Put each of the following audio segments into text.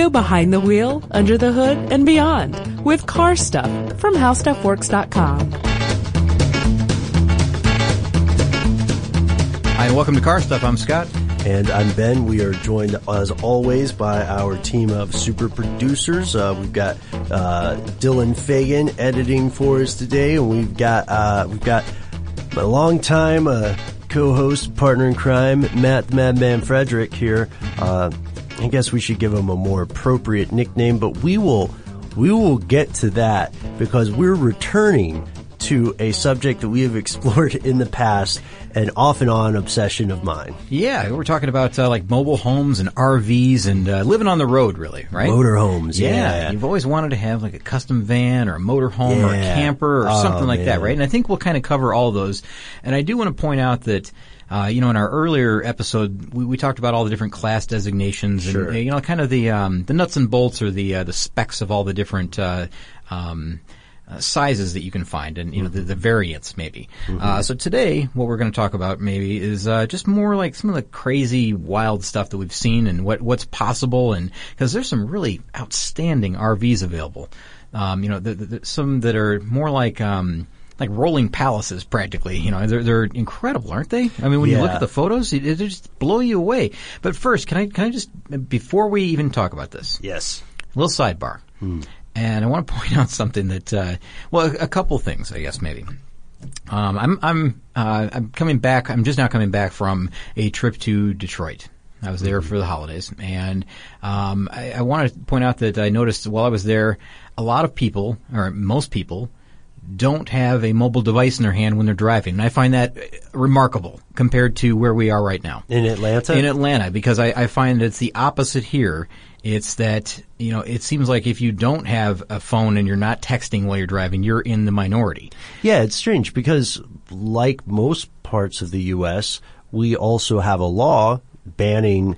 Go behind the wheel, under the hood, and beyond with Car Stuff from HowStuffWorks.com. Hi, and welcome to Car Stuff. I'm Scott. And I'm Ben. We are joined, as always, by our team of super producers. We've got Dylan Fagan editing for us today, and we've got my longtime co-host, partner in crime, Matt the Madman Frederick here. I guess we should give him a more appropriate nickname, but we will get to that because we're returning to a subject that we have explored in the past, an off and on obsession of mine. Yeah, we're talking about like mobile homes and RVs and living on the road, really, right? Motorhomes, yeah. You've always wanted to have like a custom van or a motorhome or a camper or something like that, right? And I think we'll kind of cover all those. And I do want to point out that in our earlier episode, we talked about all the different class designations and, kind of the nuts and bolts or the specs of all the different sizes that you can find and, the variants maybe. So today, what we're going to talk about maybe is just more like some of the crazy, wild stuff that we've seen and what's possible, and because there's some really outstanding RVs available. Some that are more like rolling palaces practically. They're incredible, aren't they? I mean, when you look at the photos, they just blow you away. But first, can I just, before we even talk about this. Yes. A little sidebar. And I want to point out something that, a couple things, I guess, maybe. I'm coming back. I'm just now coming back from a trip to Detroit. I was there for the holidays, and I want to point out that I noticed while I was there, a lot of people, or most people, don't have a mobile device in their hand when they're driving. And I find that remarkable compared to where we are right now. In Atlanta? In Atlanta, because I find it's the opposite here. It's that, it seems like if you don't have a phone and you're not texting while you're driving, you're in the minority. Yeah, it's strange because like most parts of the U.S., we also have a law banning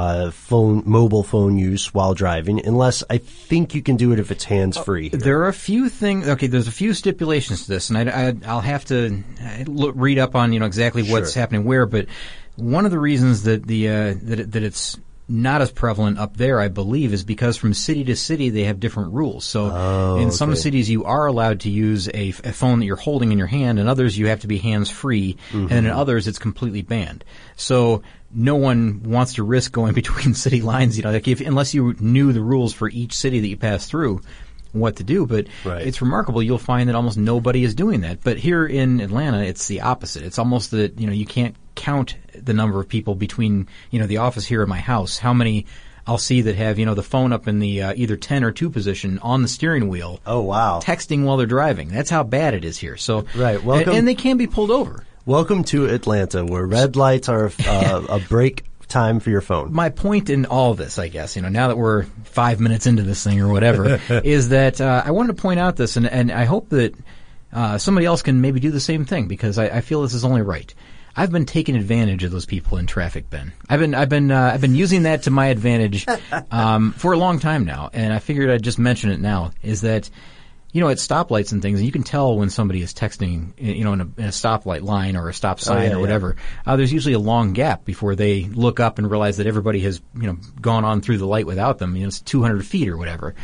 mobile phone use while driving, unless I think you can do it if it's hands-free. There are a few things. Okay, there's a few stipulations to this, and I'll have to read up on exactly what's happening where. But one of the reasons that that it's not as prevalent up there, I believe, is because from city to city they have different rules. So in some cities you are allowed to use a phone that you're holding in your hand, and others you have to be hands-free, and in others it's completely banned. So no one wants to risk going between city lines, unless you knew the rules for each city that you pass through, what to do. But it's remarkable. You'll find that almost nobody is doing that. But here in Atlanta, it's the opposite. It's almost that, you can't count the number of people between, the office here and my house, how many I'll see that have, the phone up in the either 10 or 2 position on the steering wheel. Oh, wow. Texting while they're driving. That's how bad it is here. So, welcome. And they can be pulled over. Welcome to Atlanta, where red lights are a break time for your phone. My point in all this, I guess, now that we're 5 minutes into this thing or whatever, is that I wanted to point out this, and I hope that somebody else can maybe do the same thing, because I feel this is only right. I've been taking advantage of those people in traffic, Ben. I've been using that to my advantage for a long time now, and I figured I'd just mention it now. Is that at stoplights and things, you can tell when somebody is texting, in a stoplight line or a stop sign or whatever. There's usually a long gap before they look up and realize that everybody has, gone on through the light without them. It's 200 feet or whatever.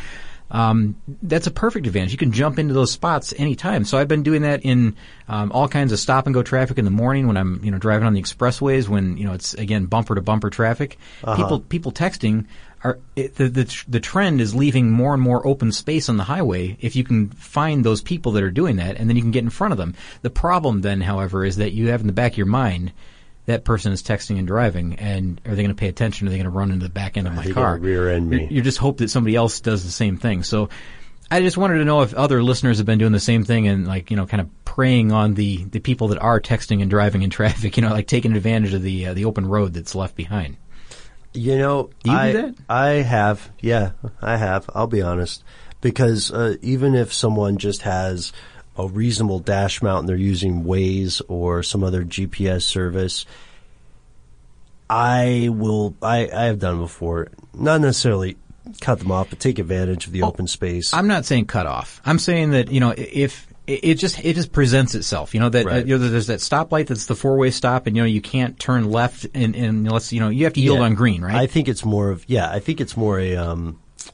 That's a perfect advantage. You can jump into those spots anytime. So I've been doing that in all kinds of stop and go traffic in the morning when I'm driving on the expressways when it's again bumper to bumper traffic. People texting the trend is leaving more and more open space on the highway if you can find those people that are doing that, and then you can get in front of them. The problem then, however, is that you have in the back of your mind that person is texting and driving, and are they going to pay attention? Are they going to run into the back end of my car? Rear end me. You just hope that somebody else does the same thing. So I just wanted to know if other listeners have been doing the same thing and kind of preying on the people that are texting and driving in traffic, taking advantage of the open road that's left behind. Do you do that? I have. Yeah, I have. I'll be honest. Because even if someone just has a reasonable dash mount and they're using Waze or some other GPS service, I have done before, not necessarily cut them off, but take advantage of the open space. I'm not saying cut off. I'm saying that, if it just presents itself, that there's that stoplight that's the 4-way stop, and you can't turn left unless you have to yield on green, right? I think it's more a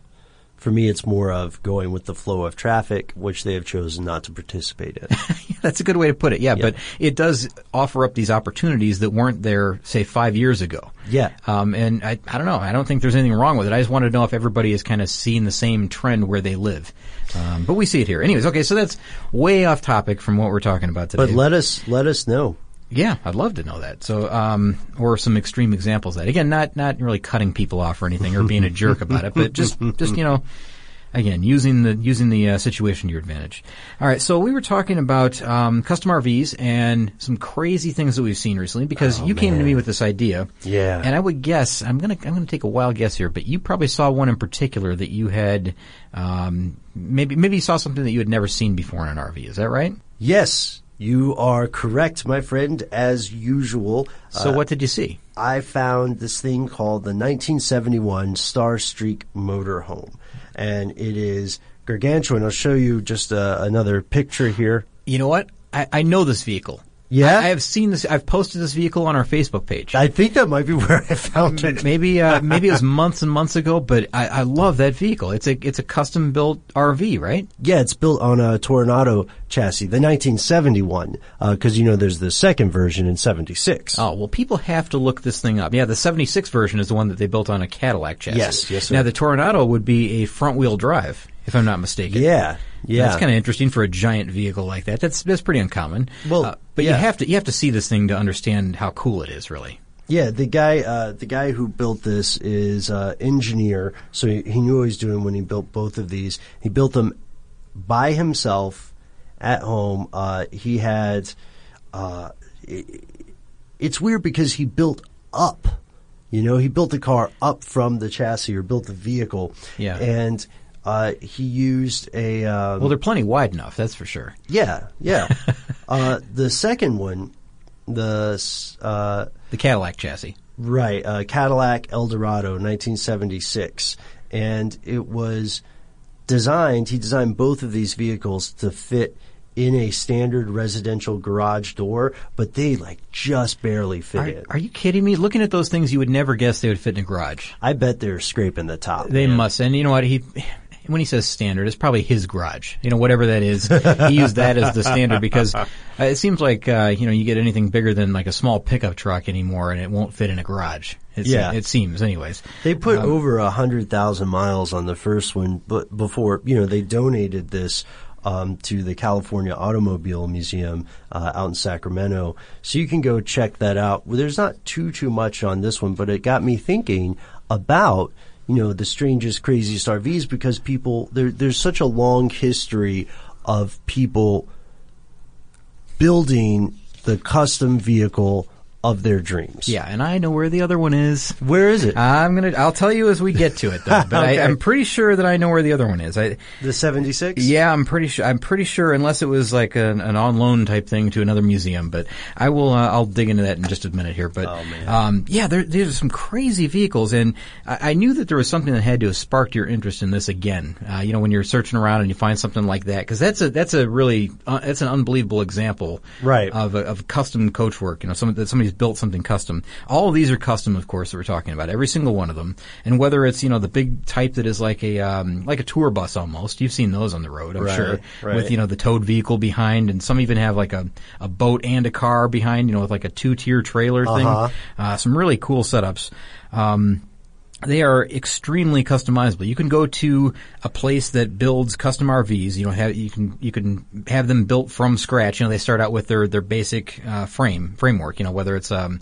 For me, it's more of going with the flow of traffic, which they have chosen not to participate in. That's a good way to put it. Yeah, but it does offer up these opportunities that weren't there, say, 5 years ago. Yeah. And I don't know. I don't think there's anything wrong with it. I just wanted to know if everybody is kind of seeing the same trend where they live. But we see it here. Anyways, okay, so that's way off topic from what we're talking about today. But let us know. Yeah, I'd love to know that. So, or some extreme examples of that. Again, not really cutting people off or anything or being a jerk about it, but just, again, using the situation to your advantage. All right. So we were talking about, custom RVs and some crazy things that we've seen recently because you came to me with this idea. Yeah. And I would guess, I'm going to take a wild guess here, but you probably saw one in particular that you had, maybe you saw something that you had never seen before in an RV. Is that right? Yes. You are correct, my friend, as usual. So what did you see? I found this thing called the 1971 Starstreak motorhome, and it is gargantuan. I'll show you just another picture here. You know what? I know this vehicle. Yeah? I have seen this. I've posted this vehicle on our Facebook page. I think that might be where I found it. Maybe it was months and months ago, but I love that vehicle. It's a custom built RV, right? Yeah, it's built on a Toronado chassis, the 1971, because there's the second version in 76. Oh, well, people have to look this thing up. Yeah, the 76 version is the one that they built on a Cadillac chassis. Yes, sir. Now, the Toronado would be a front wheel drive, if I'm not mistaken. Yeah. That's kind of interesting for a giant vehicle like that. That's pretty uncommon. Well, but you have to see this thing to understand how cool it is, really. Yeah, the guy who built this is engineer, so he knew what he was doing when he built both of these. He built them by himself at home. He had it's weird because he built up. He built the car up from the chassis or built the vehicle. Yeah. And he used a well, they're plenty wide enough, that's for sure. Yeah. The second one, the Cadillac chassis. Right, Cadillac Eldorado, 1976. And it was he designed both of these vehicles to fit in a standard residential garage door, but they just barely fit in. Are you kidding me? Looking at those things, you would never guess they would fit in a garage. I bet they're scraping the top. They must. And you know what? When he says standard, it's probably his garage. Whatever that is, he used that as the standard because it seems like, you get anything bigger than like a small pickup truck anymore and it won't fit in a garage. It seems anyways. They put over 100,000 miles on the first one, but before, they donated this to the California Automobile Museum out in Sacramento. So you can go check that out. Well, there's not too much on this one, but it got me thinking about the strangest, craziest RVs because there's such a long history of people building the custom vehicle of their dreams. Yeah, and I know where the other one is. Where is it? I'll tell you as we get to it, though. But Okay. I'm pretty sure that I know where the other one is. The 76? Yeah, I'm pretty sure, unless it was like an on loan type thing to another museum. But I will. I'll dig into that in just a minute here. But yeah, there's some crazy vehicles, and I knew that there was something that had to have sparked your interest in this again. When you're searching around and you find something like that, because that's a really that's an unbelievable example, right, of custom coach work. Somebody's built something custom. All of these are custom, of course, that we're talking about. Every single one of them. And whether it's, the big type that is like a tour bus almost. You've seen those on the road, I'm sure. Right. With, the towed vehicle behind, and some even have like a boat and a car behind, with like a 2-tier trailer thing. Some really cool setups. They are extremely customizable. You can go to a place that builds custom RVs. You can have them built from scratch. They start out with their basic framework. Whether it's the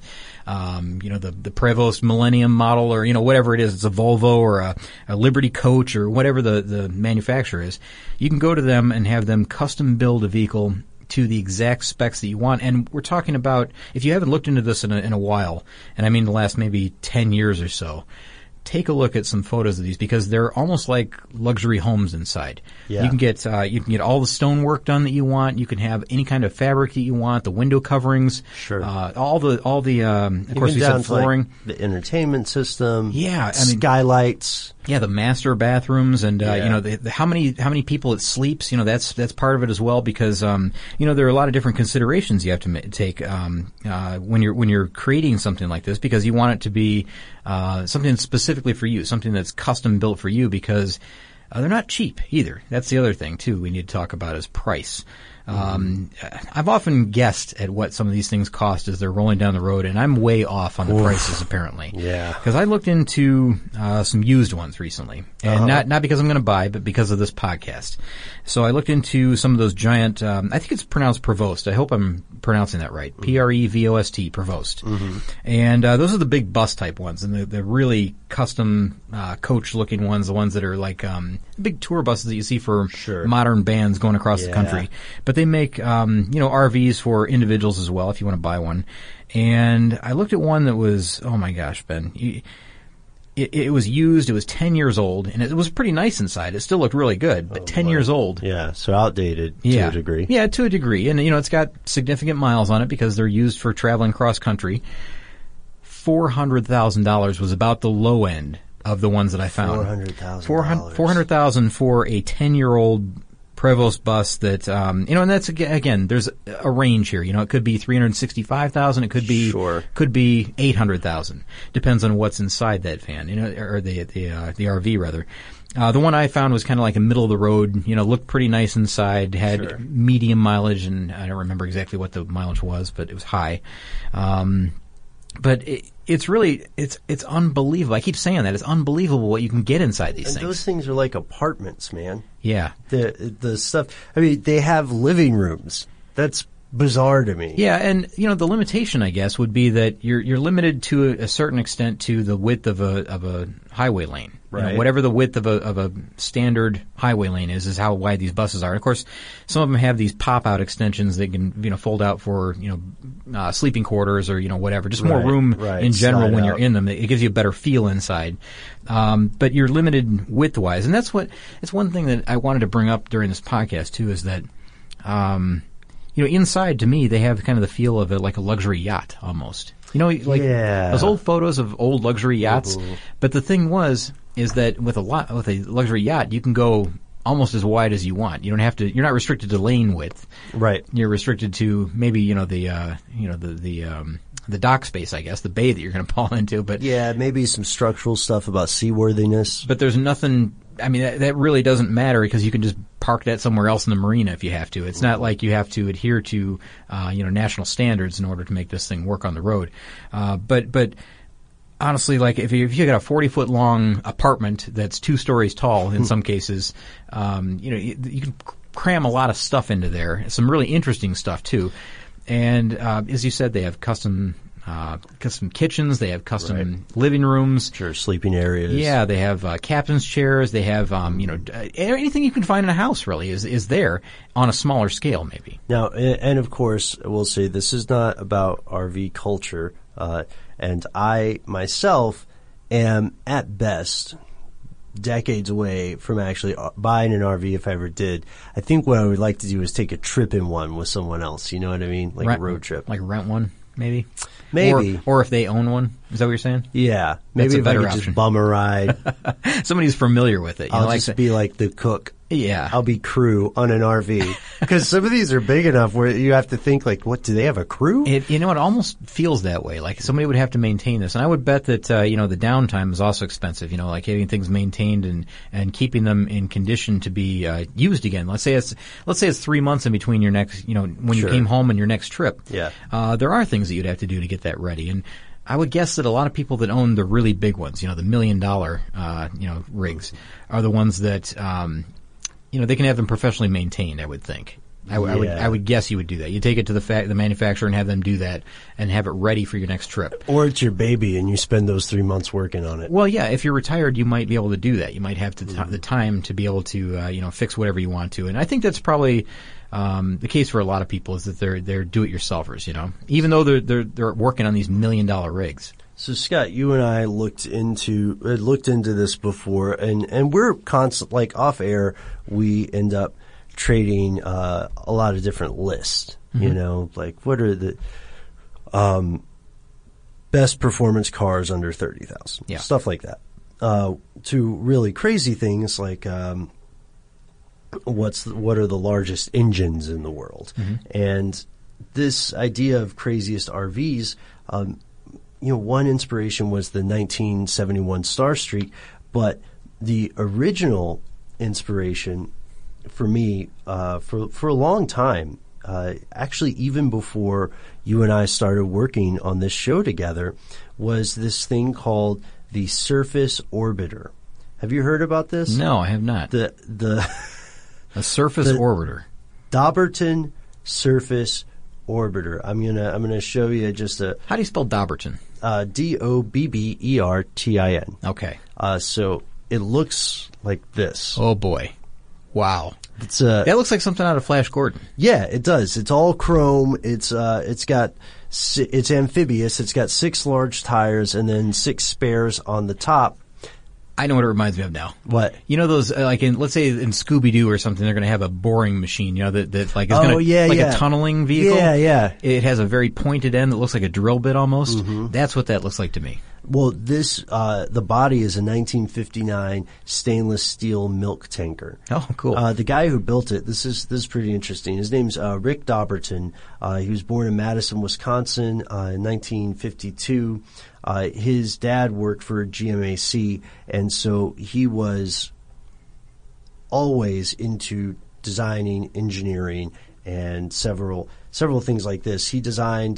Prevost Millennium model or whatever it is. It's a Volvo or a Liberty Coach or whatever the manufacturer is. You can go to them and have them custom build a vehicle to the exact specs that you want. And we're talking about, if you haven't looked into this in a while, and I mean the last maybe 10 years or so, take a look at some photos of these because they're almost like luxury homes inside. Yeah. You can get all the stonework done that you want. You can have any kind of fabric that you want. The window coverings, sure. All the of course we said flooring, the entertainment system, skylights. Yeah, the master bathrooms and yeah. How many people it sleeps. That's part of it as well because there are a lot of different considerations you have to take when you're creating something like this because you want it to be something specifically for you, something that's custom built for you because They're not cheap either. That's the other thing too we need to talk about is price. I've often guessed at what some of these things cost as they're rolling down the road, and I'm way off on the prices apparently. Yeah. Because I looked into some used ones recently, and not because I'm going to buy, but because of this podcast. So I looked into some of those giant. I think it's pronounced Prevost. I hope I'm pronouncing that right. Prevost, Prevost. And those are the big bus type ones, and the really custom coach looking ones, the ones that are like big tour buses that you see for modern bands going across the country. But they make, RVs for individuals as well if you want to buy one. And I looked at one that was, oh my gosh, Ben, it was used, it was 10 years old, and it was pretty nice inside. It still looked really good, but 10 years old. Yeah, so outdated to a degree. Yeah, to a degree. And, it's got significant miles on it because they're used for traveling cross country. $400,000 was about the low end of the ones that I found. $400,000. $400,000 for a 10-year-old Prevost bus that, and that's again, there's a range here. It could be $365,000. It could be $800,000. Depends on what's inside that van, or the RV rather. The one I found was kind of like a middle of the road, looked pretty nice inside, had medium mileage, and I don't remember exactly what the mileage was, but it was high. But it's really, it's unbelievable. I keep saying that. It's unbelievable what you can get inside these things. Those things are like apartments, man. Yeah. The stuff, they have living rooms. That's bizarre to me. Yeah, and, the limitation, I guess, would be that you're limited to a certain extent to the width of a highway lane. Right. Whatever the width of a standard highway lane is how wide these buses are. And of course, some of them have these pop-out extensions that can, fold out for, sleeping quarters or, whatever. Just more room in general when you're in them. It gives you a better feel inside. But you're limited width-wise. And it's one thing that I wanted to bring up during this podcast too, is that, inside to me, they have kind of the feel of like a luxury yacht almost. Those old photos of old luxury yachts. Ooh. But the thing is that with a luxury yacht, you can go almost as wide as you want. You don't have to. You're not restricted to lane width. Right. You're restricted to maybe the dock space, I guess, the bay that you're going to fall into. But maybe some structural stuff about seaworthiness. But there's nothing. I mean, that really doesn't matter because you can just park that somewhere else in the marina if you have to. It's not like you have to adhere to, national standards in order to make this thing work on the road. But honestly, like if you got a 40-foot long apartment that's 2 stories tall in some cases, you can cram a lot of stuff into there. Some really interesting stuff too. And as you said, they have custom kitchens, they have custom living rooms. Sure, sleeping areas. Yeah, they have captain's chairs. They have anything you can find in a house really is there on a smaller scale maybe. Now, and of course, we'll say this is not about RV culture, and I myself am at best decades away from actually buying an RV if I ever did. I think what I would like to do is take a trip in one with someone else. You know what I mean? Like a road trip. Like rent one, maybe. Maybe. Or if they own one. Is that what you're saying? Yeah. Maybe if I could just bum a ride. Somebody who's familiar with it. I'll just be like the cook. Yeah. I'll be crew on an RV. Because some of these are big enough where you have to think like, what, do they have a crew? It almost feels that way. Like somebody would have to maintain this. And I would bet that, the downtime is also expensive. Like getting things maintained and keeping them in condition to be, used again. Let's say it's 3 months in between your next, when you came home and your next trip. Yeah. There are things that you'd have to do to get that ready. And I would guess that a lot of people that own the really big ones, the $1 million, rigs are the ones that, they can have them professionally maintained, I would think. I would guess you would do that. You take it to the manufacturer and have them do that and have it ready for your next trip. Or it's your baby and you spend those 3 months working on it. Well, yeah, if you're retired, you might be able to do that. You might have the time to be able to, fix whatever you want to. And I think that's probably the case for a lot of people is that they're do-it-yourselfers, even though they're working on these $1 million rigs. So Scott, you and I looked into this before, and we're constant, like off air, we end up trading a lot of different lists. Like what are the best performance cars under 30,000, stuff like that. To really crazy things like what are the largest engines in the world, and this idea of craziest RVs. One inspiration was the 1971 Starstreak, but the original inspiration for me for a long time. Actually, even before you and I started working on this show together, was this thing called the Surface Orbiter. Have you heard about this? No, I have not. A Surface Orbiter. Dobbertin Surface Orbiter. I'm gonna show you just a. How do you spell Dobbertin? Dobbertin. Okay. So it looks like this. Oh boy. Wow. That looks like something out of Flash Gordon. Yeah, it does. It's all chrome. It's amphibious. It's got 6 large tires and then 6 spares on the top. I know what it reminds me of now. What? You know those, let's say in Scooby-Doo or something, they're going to have a boring machine, that like is going to, a tunneling vehicle. Yeah. It has a very pointed end that looks like a drill bit almost. Mm-hmm. That's what that looks like to me. Well, the body is a 1959 stainless steel milk tanker. Oh, cool. The guy who built it, this is pretty interesting. His name's Rick Dobbertin. He was born in Madison, Wisconsin, in 1952. His dad worked for GMAC, and so he was always into designing, engineering, and several things like this. He designed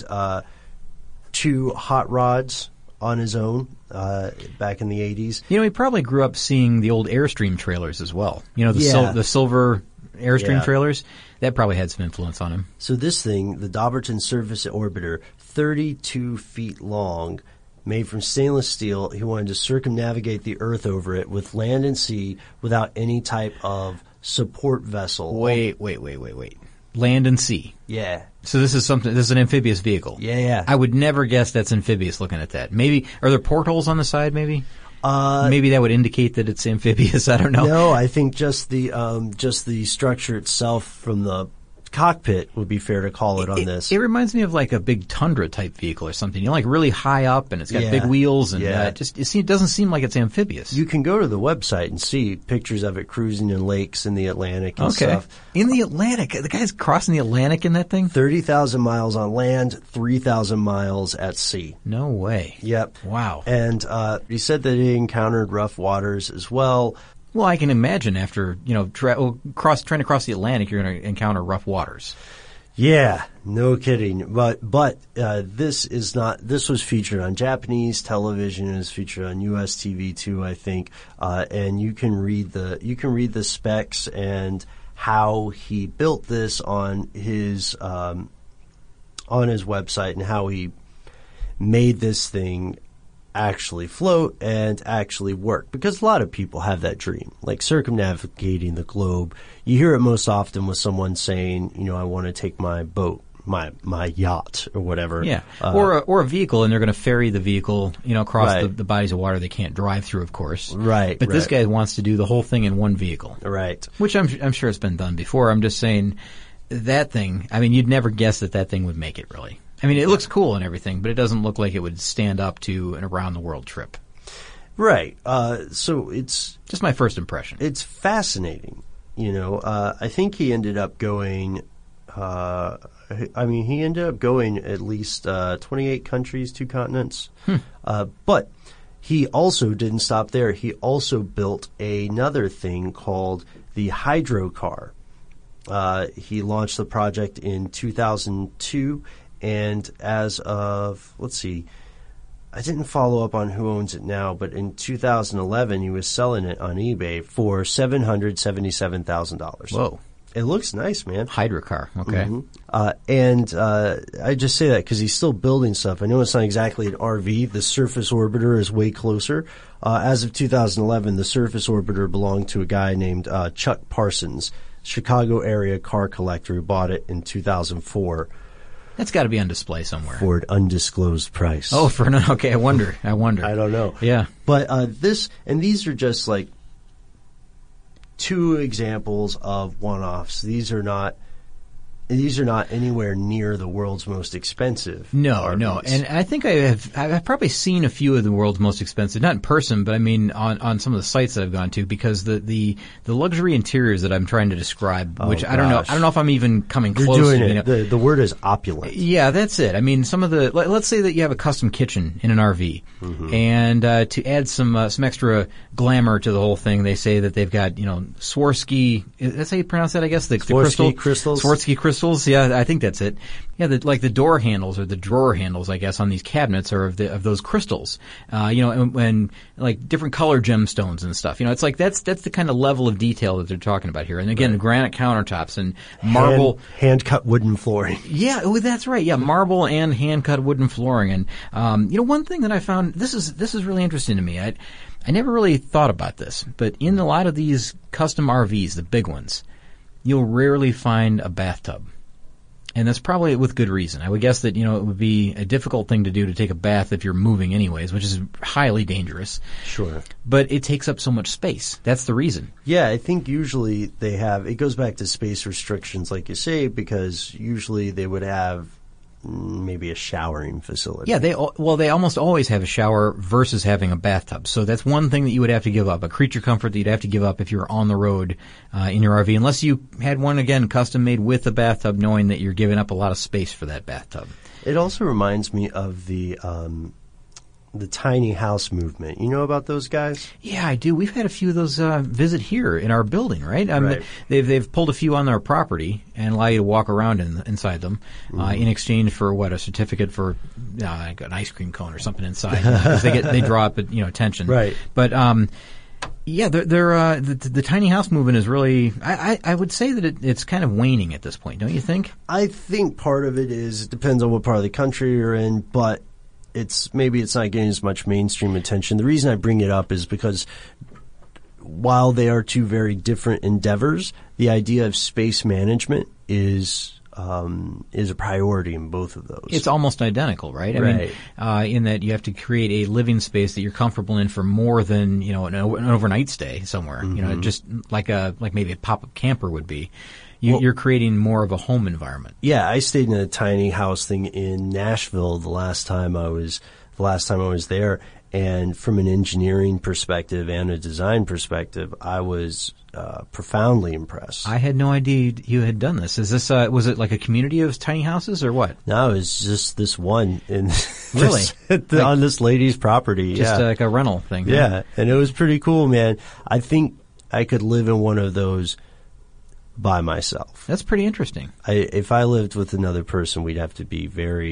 2 hot rods on his own back in the 80s. He probably grew up seeing the old Airstream trailers as well. The silver Airstream trailers. That probably had some influence on him. So this thing, the Dobbertin Surface Orbiter, 32 feet long, made from stainless steel. He wanted to circumnavigate the Earth over it with land and sea without any type of support vessel. Wait. Land and sea. Yeah. So this is an amphibious vehicle. Yeah. I would never guess that's amphibious looking at that. Maybe, are there portholes on the side maybe? Maybe that would indicate that it's amphibious. I don't know. No, I think just the structure itself from the cockpit would be fair to call it on this. It reminds me of like a big Tundra type vehicle or something. Like really high up, and it's got big wheels, and it doesn't seem like it's amphibious. You can go to the website and see pictures of it cruising in lakes in the Atlantic and stuff. In the Atlantic, the guy's crossing the Atlantic in that thing. 30,000 miles on land, 3,000 miles at sea. No way. Yep. Wow. And he said that he encountered rough waters as well. Well, I can imagine after, trying to cross the Atlantic, you're going to encounter rough waters. Yeah, no kidding. But this was featured on Japanese television. It was featured on US TV too, I think. And you can read the specs and how he built this on his website and how he made this thing actually float and actually work, because a lot of people have that dream, like circumnavigating the globe. You hear it most often with someone saying, I want to take my boat, my yacht or whatever. Yeah. Or a vehicle, and they're going to ferry the vehicle, across the bodies of water they can't drive through, of course. Right. But this guy wants to do the whole thing in one vehicle. Right. Which I'm sure it's been done before. I'm just saying that thing, you'd never guess that thing would make it, really. It looks cool and everything, but it doesn't look like it would stand up to an around-the-world trip. Right. So it's just my first impression. It's fascinating. I think he ended up going, he ended up going at least 28 countries, 2 continents. But he also didn't stop there. He also built another thing called the Hydrocar. He launched the project in 2002. And as of, I didn't follow up on who owns it now, but in 2011 he was selling it on eBay for $777,000. Whoa. It looks nice, man. Hydrocar, okay. Mm-hmm. I just say that because he's still building stuff. I know it's not exactly an RV. The Surface Orbiter is way closer. As of 2011, the Surface Orbiter belonged to a guy named Chuck Parsons, Chicago area car collector who bought it in 2004. That's got to be on display somewhere. For an undisclosed price. Oh, okay. I wonder. I don't know. Yeah. But these are just like 2 examples of one-offs. These are not these are not anywhere near the world's most expensive. No. RVs. And I think I've probably seen a few of the world's most expensive, not in person, but I mean on some of the sites that I've gone to, because the luxury interiors that I'm trying to describe, which I don't know if I'm even coming close. You're doing to, it. you know. The word is opulent. Yeah, that's it. I mean, some of the, let's say that you have a custom kitchen in an RV, and to add some extra glamour to the whole thing, they say that they've got, Swarovski, that's how you pronounce that, I guess? The crystals? Swarovski crystals, yeah, I think that's it. Yeah, like the door handles or the drawer handles, I guess, on these cabinets are of those crystals. And like different color gemstones and stuff. It's like that's the kind of level of detail that they're talking about here. And again, granite countertops and marble. Hand-cut wooden flooring. Yeah, that's right. Yeah, marble and hand-cut wooden flooring. And, one thing that I found, this is really interesting to me. I never really thought about this, but in a lot of these custom RVs, the big ones, you'll rarely find a bathtub. And that's probably with good reason. I would guess that, it would be a difficult thing to do to take a bath if you're moving anyways, which is highly dangerous. Sure. But it takes up so much space. That's the reason. Yeah, I think usually it goes back to space restrictions, like you say, because usually they would have maybe a showering facility. Yeah, they almost always have a shower versus having a bathtub. So that's one thing that you would have to give up, a creature comfort that you'd have to give up if you were on the road in your RV, unless you had one, again, custom made with a bathtub, knowing that you're giving up a lot of space for that bathtub. It also reminds me of the tiny house movement. You know about those guys? Yeah, I do. We've had a few of those visit here in our building, right? Right. They've pulled a few on their property and allow you to walk around inside them in exchange for a certificate for like an ice cream cone or something inside, because they draw up attention. Right. But yeah, they're the tiny house movement is really. I would say that it's kind of waning at this point, don't you think? I think part of it depends on what part of the country you're in, but maybe it's not getting as much mainstream attention. The reason I bring it up is because while they are two very different endeavors, the idea of space management is a priority in both of those. It's almost identical, right? Right. I mean, in that you have to create a living space that you're comfortable in for more than an overnight stay somewhere. Just like maybe a pop-up camper would be. You're creating more of a home environment. Yeah, I stayed in a tiny house thing in Nashville the last time I was there, and from an engineering perspective and a design perspective, I was profoundly impressed. I had no idea you had done this. Is this was it like a community of tiny houses or what? No, it was just this one in really on this lady's property. Just like a rental thing. Yeah, and it was pretty cool, man. I think I could live in one of those by myself. That's pretty interesting. If I lived with another person, we'd have to be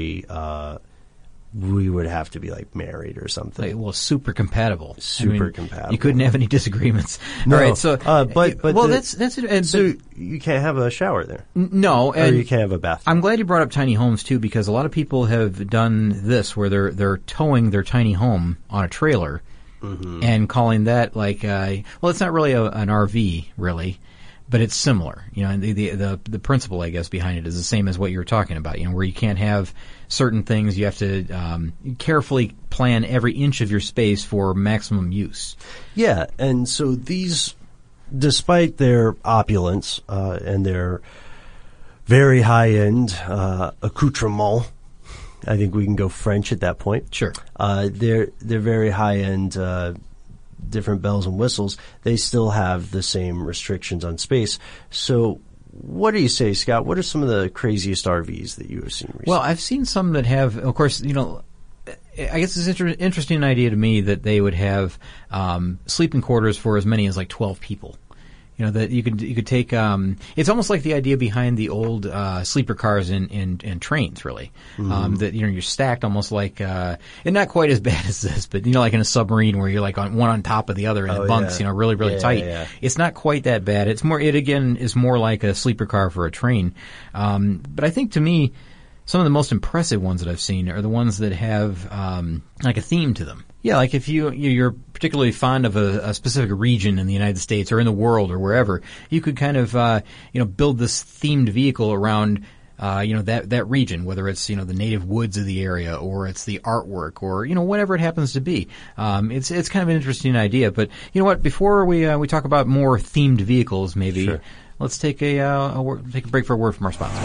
we would have to be like married or something. Super compatible. Compatible. You couldn't have any disagreements. No. All right, so that's it. And so you can't have a shower there. No, or you can't have a bathroom. I'm glad you brought up tiny homes too, because a lot of people have done this where they're towing their tiny home on a trailer and calling that it's not really an RV really. But it's similar, and the principle, I guess, behind it is the same as what you were talking about, where you can't have certain things. You have to carefully plan every inch of your space for maximum use. Yeah, and so these, despite their opulence and their very high-end accoutrement, I think we can go French at that point. Sure. They're very high-end different bells and whistles, they still have the same restrictions on space. So what do you say, Scott? What are some of the craziest RVs that you have seen recently? Well, I've seen some that have, of course, I guess it's an interesting idea to me that they would have sleeping quarters for as many as 12 people. That you could take. It's almost like the idea behind the old sleeper cars and trains, really. That you're stacked almost like, and not quite as bad as this, but like in a submarine where you're like one on top of the other in the bunks, really really tight. Yeah. It's not quite that bad. It's more. It again is more like a sleeper car for a train. But I think to me, some of the most impressive ones that I've seen are the ones that have like a theme to them. Yeah, like if you're particularly fond of a specific region in the United States or in the world or wherever, you could kind of build this themed vehicle around that region, whether it's the native woods of the area or it's the artwork or whatever it happens to be. It's kind of an interesting idea. But you know what? Before we talk about more themed vehicles, maybe. Sure. let's take take a break for a word from our sponsor.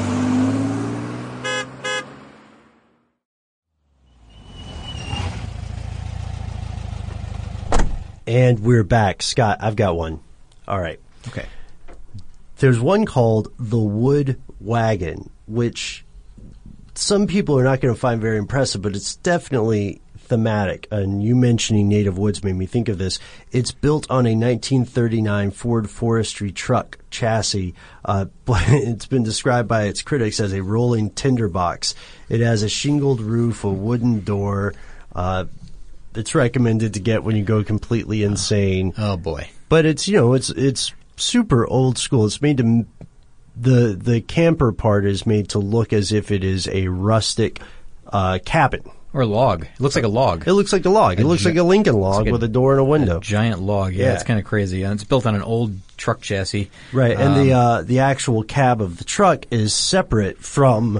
And we're back. Scott, I've got one. All right. Okay. There's one called the Wood Wagon, which some people are not going to find very impressive, but it's definitely thematic. And you mentioning native woods made me think of this. It's built on a 1939 Ford forestry truck chassis, but it's been described by its critics as a rolling tinderbox. It has a shingled roof, a wooden door. It's recommended to get when you go completely insane. Oh boy. But it's, it's super old school. It's made to, the camper part is made to look as if it is a rustic, cabin. Or log. It looks like a log. It looks like a log. It looks like a Lincoln log with a door and a window. A giant log. Yeah, it's kind of crazy. And it's built on an old truck chassis. Right. And the actual cab of the truck is separate from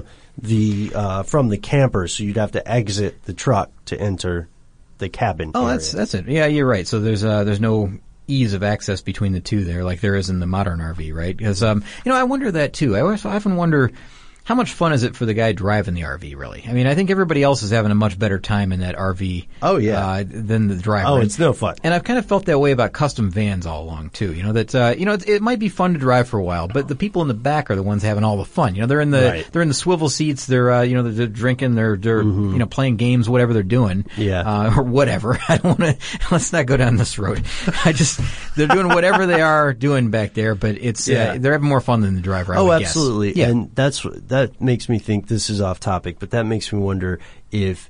the camper. So you'd have to exit the truck to enter the cabin. Oh, area. that's it. Yeah, you're right. So there's no ease of access between the two there, like there is in the modern RV, right? Because I wonder that too. I often wonder, how much fun is it for the guy driving the RV, really? I mean, I think everybody else is having a much better time in that RV. Oh, yeah. Than the driver. Oh, it's no fun. And I've kind of felt that way about custom vans all along too. It might be fun to drive for a while, but the people in the back are the ones having all the fun. They're in the swivel seats. They're they're drinking. They're playing games, whatever they're doing. Yeah. Or whatever. I don't want to. Let's not go down this road. They're doing whatever they are doing back there, but it's they're having more fun than the driver. I would guess. Absolutely. Yeah. And that makes me think, this is off topic, but that makes me wonder if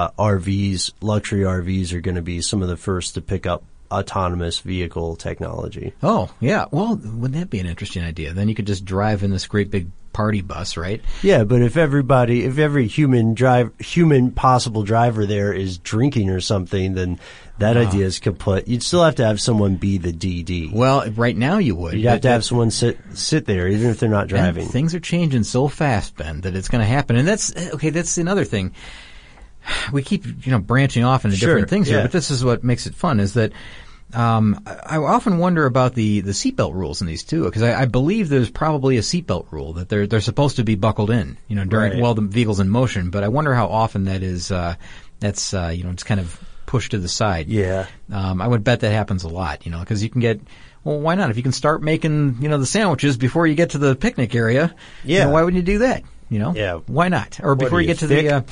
luxury RVs are going to be some of the first to pick up autonomous vehicle technology. Oh, yeah. Well, wouldn't that be an interesting idea? Then you could just drive in this great big party bus, right? Yeah, but if every human possible driver there is drinking or something, then that idea is kaput. You'd still have to have someone be the DD. Well, right now you would. You'd have to have someone sit there, even if they're not driving. And things are changing so fast, Ben, that it's going to happen. And that's another thing. We keep, branching off into different things here, but this is what makes it fun, is that I often wonder about the seatbelt rules in these too, because I believe there's probably a seatbelt rule that they're supposed to be buckled in, during while the vehicle's in motion. But I wonder how often that is. It's kind of pushed to the side. Yeah. I would bet that happens a lot, because you can get. Well, why not? If you can start making, the sandwiches before you get to the picnic area, why wouldn't you do that? Why not? Or before you get to the,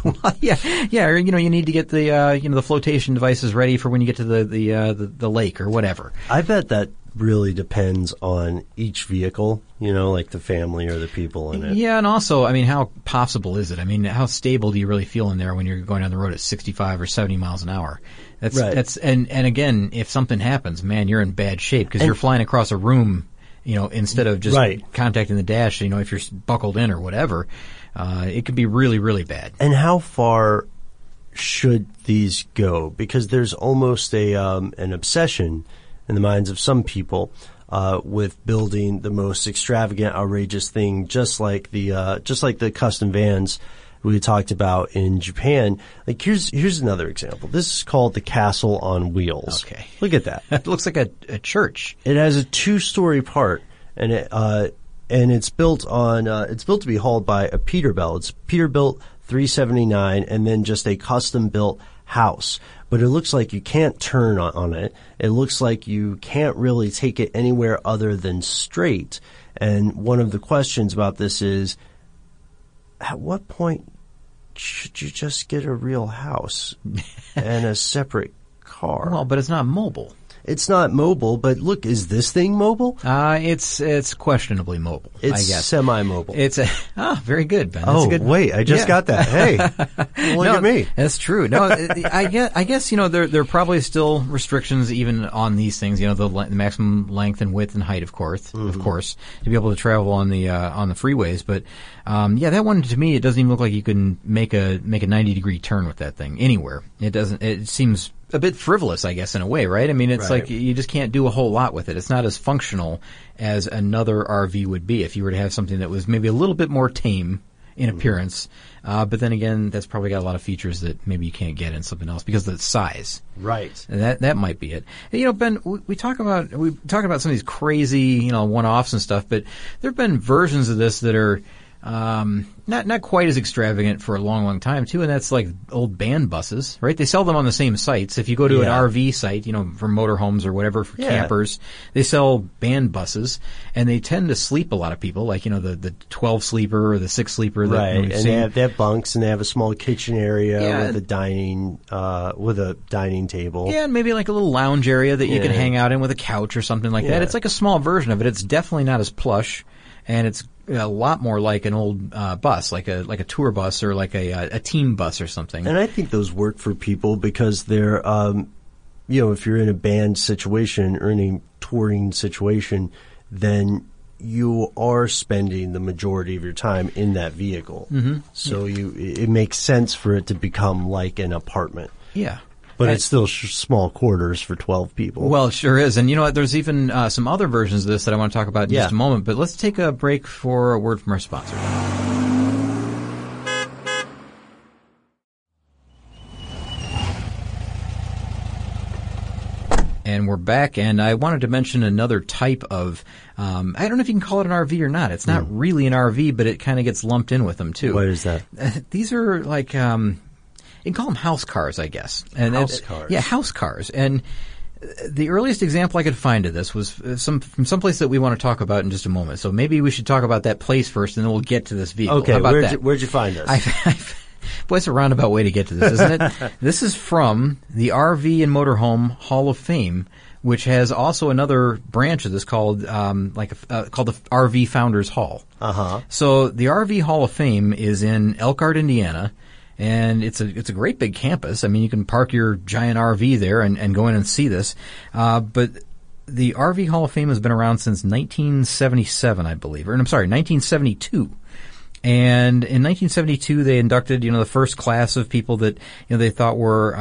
or, you need to get the, the flotation devices ready for when you get to the lake or whatever. I bet that really depends on each vehicle, like the family or the people in it. Yeah, and also, how possible is it? How stable do you really feel in there when you're going down the road at 65 or 70 miles an hour? And again, if something happens, man, you're in bad shape because you're flying across a room, instead of just contacting the dash, if you're buckled in or whatever, it could be really, really bad. And how far should these go? Because there's almost an obsession in the minds of some people, with building the most extravagant, outrageous thing, just like the custom vans we talked about in Japan. Like here's another example. This is called the Castle on Wheels. Okay. Look at that. It looks like a church. It has a 2-story part, and it's built to be hauled by a Peterbilt. It's Peterbilt 379 and then just a custom built house. But it looks like you can't turn on it. It looks like you can't really take it anywhere other than straight. And one of the questions about this is, at what point should you just get a real house and a separate car? Well, but it's not mobile. It's not mobile, but look, is this thing mobile? It's questionably mobile, I guess. Semi-mobile. It's very good, Ben. That's wait, I just got that. Hey, look at me. That's true. No, I guess, there are probably still restrictions even on these things, the maximum length and width and height, of course, to be able to travel on the freeways. But, that one, to me, it doesn't even look like you can make a 90-degree turn with that thing anywhere. It seems a bit frivolous, I guess, in a way, right? It's like you just can't do a whole lot with it. It's not as functional as another RV would be if you were to have something that was maybe a little bit more tame, in appearance. But then again, that's probably got a lot of features that maybe you can't get in something else because of the size. Right. And that might be it. And, Ben, we talk about some of these crazy, one-offs and stuff, but there have been versions of this that are not quite as extravagant for a long, long time too, and that's like old band buses, right? They sell them on the same sites. If you go to an RV site, for motorhomes or whatever, for campers, they sell band buses, and they tend to sleep a lot of people, like, the 12 sleeper or the 6 sleeper. Right, and they have bunks, and they have a small kitchen area with a dining table. Yeah, and maybe like a little lounge area that you can hang out in with a couch or something like that. It's like a small version of it. It's definitely not as plush, and it's a lot more like an old bus, like a tour bus or like a team bus or something. And I think those work for people because they're, if you're in a band situation or in a touring situation, then you are spending the majority of your time in that vehicle. Mm-hmm. So it makes sense for it to become like an apartment. Yeah. But it's still small quarters for 12 people. Well, it sure is. And you know what? There's even some other versions of this that I want to talk about in just a moment. But let's take a break for a word from our sponsor. And we're back, and I wanted to mention another type of, I don't know if you can call it an RV or not. It's not really an RV, but it kind of gets lumped in with them, too. What is that? These are like, you can call them house cars, I guess. And house cars. Yeah, house cars. And the earliest example I could find of this was from some place that we want to talk about in just a moment. So maybe we should talk about that place first, and then we'll get to this vehicle. Okay, how about where'd you find us? Boy, it's a roundabout way to get to this, isn't it? This is from the RV and Motorhome Hall of Fame, which has also another branch of this called called the RV Founders Hall. Uh-huh. So the RV Hall of Fame is in Elkhart, Indiana. And it's a great big campus. I mean, you can park your giant RV there and go in and see this. But the RV Hall of Fame has been around since 1977, I believe. 1972. And in 1972, they inducted, the first class of people that, they thought were,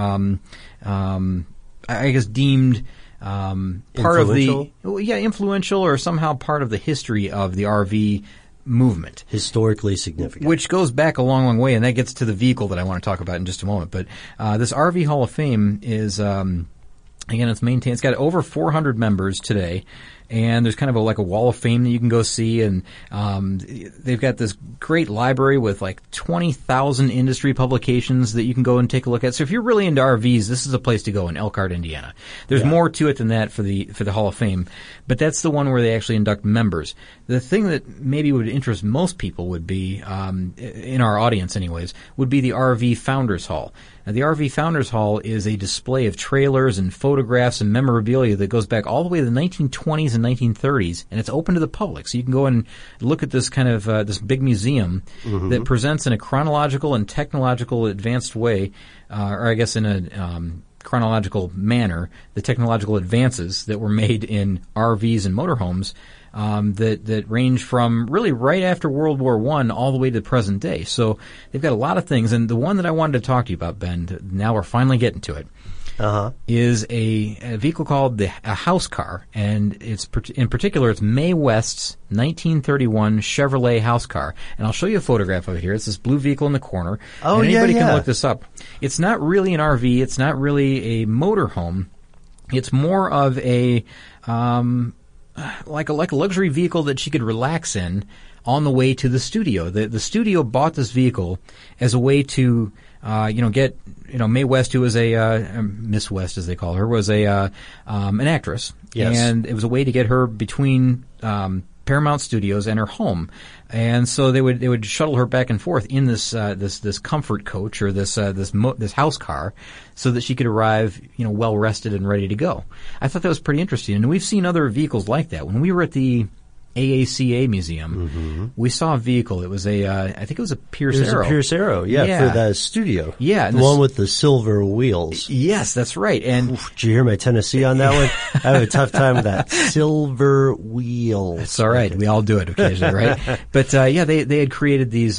I guess deemed, part of the, influential or somehow part of the history of the RV movement. Historically significant. Which goes back a long, long way, and that gets to the vehicle that I want to talk about in just a moment. But this RV Hall of Fame is, again, it's maintained. It's got over 400 members today, and there's kind of a wall of fame that you can go see, and they've got this great library with like 20,000 industry publications that you can go and take a look at. So if you're really into RVs, this is a place to go in Elkhart, Indiana. There's more to it than that for the Hall of Fame, but that's the one where they actually induct members. The thing that maybe would interest most people would be, in our audience anyways, would be the RV Founders Hall. Now, the RV Founders Hall is a display of trailers and photographs and memorabilia that goes back all the way to the 1920s and 1930s, and it's open to the public. So you can go and look at this kind of this big museum that presents in a chronological and technological advanced way, or I guess in a chronological manner, the technological advances that were made in RVs and motorhomes that range from really right after World War I all the way to the present day. So they've got a lot of things, and the one that I wanted to talk to you about, Ben, now we're finally getting to it, is a vehicle called a house car, and in particular it's Mae West's 1931 Chevrolet house car. And I'll show you a photograph of it here. It's this blue vehicle in the corner. Oh, and anybody can look this up. It's not really an RV. It's not really a motorhome. It's more of a like a luxury vehicle that she could relax in on the way to the studio. The studio bought this vehicle as a way to get Mae West, who was a Miss West as they call her, was an actress. Yes. And it was a way to get her between Paramount Studios and her home. And so they would shuttle her back and forth in this comfort coach or this house car, so that she could arrive, well rested and ready to go. I thought that was pretty interesting, and we've seen other vehicles like that. When we were at the AACA Museum, we saw a vehicle. It was I think it was a Pierce Arrow. It was a Pierce Arrow, for the studio. Yeah. The one with the silver wheels. Yes, that's right. And did you hear my Tennessee on that one? I have a tough time with that. Silver wheels. It's all right. We all do it occasionally, right? But, they had created these,